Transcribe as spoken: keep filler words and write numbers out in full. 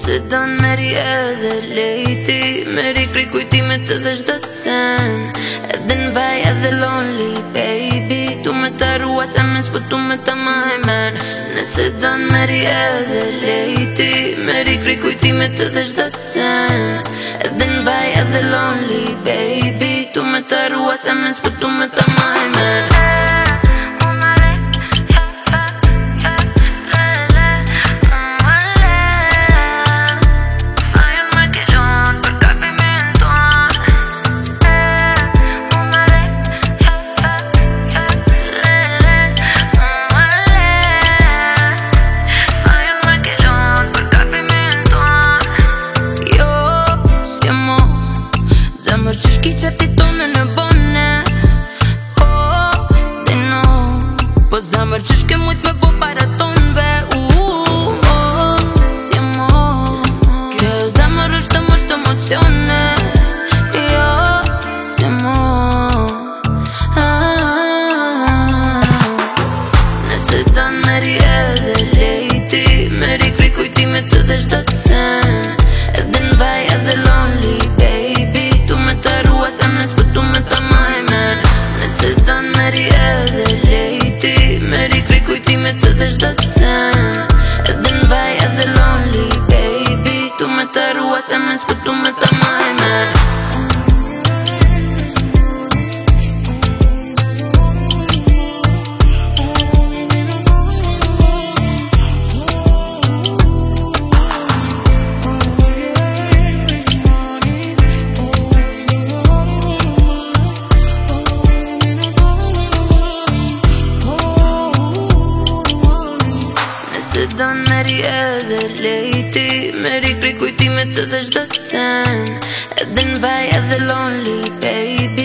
Nëse don meri edhe lejti, meri kri kujtimet edhe çdo sen. Edhe n'vaj edhe lonely baby, tu me ta rua se mes po tu me ta majmen. Nëse don meri edhe lejti, meri kri kujtimet edhe çdo sen. Edhe n'vaj edhe lonely baby, tu me ta rua se mes po tu me ta majmen. Zemër që shki që fitone në bone, oh, they know. Po zemër që shke mujt me bo para tonve, uh, oh, si e mo. Kjo zemër është të mështë emocione, jo, si e mo. ah. Nëse dan meri edhe lejti, meri kri kujtimet edhe çdo sen. Edhe n'vaj edhe lonely baby, tu me ta rua se mes po tu me ta majmen. Nëse dan meri edhe lejti, meri kri kujtimet edhe çdo sen. Edhe n'vaj edhe lonely baby, tu me ta rua se mes po tu me ta majmen. Nëse don meri edhe lejti, meri kri kujtimet edhe çdo sen. Edhe n'vaj edhe lonely baby,